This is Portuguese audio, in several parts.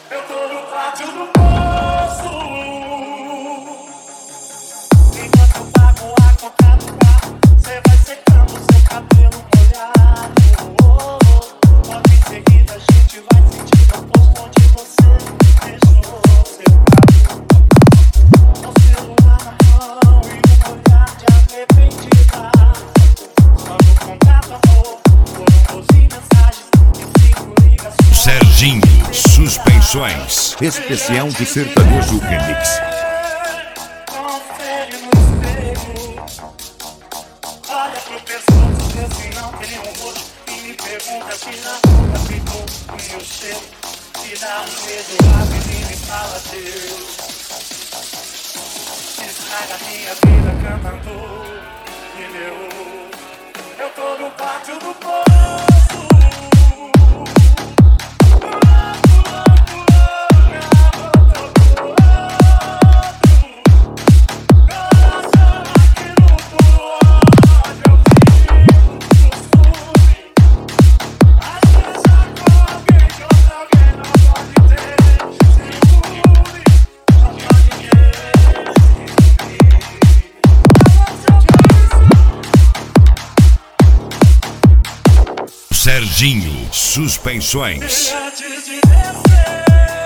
Eu tô no pátio do poço. Enquanto eu pago a conta do carro, cê vai secando seu cabelo molhado. Logo em seguida a gente vai sentir o posto onde você deixou seu carro. O celular na mão e um olhar de arrependida. Só no contato amor, foram 12 mensagens e 5 ligações. Serginho Suspensões, especial de sertanejo remix. Confere no espelho, olha pro pescoço, vê se não tem um rosto. E me pergunta se na rua ficou o meu cheiro. Se dá um beijo rápido e me fala Deus. Estraga minha vida cantando pneu. Eu tô no pátio do poço. Serginho Suspensões. Antes de descer,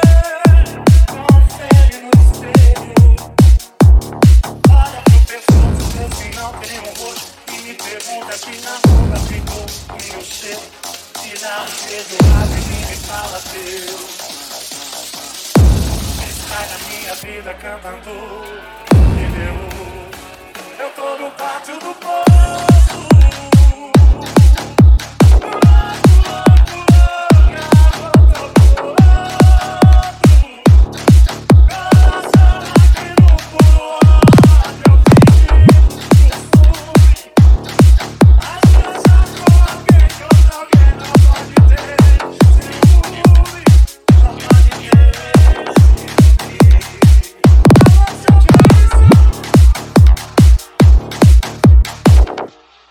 confere no espelho. Olha pro pescoço, vê se não tem um rosto. E me pergunta se na rua ficou o meu cheiro. Se dá um beijo rápido e me fala Deus. Estraga minha vida cantando pneu. Eu tô no pátio do poço.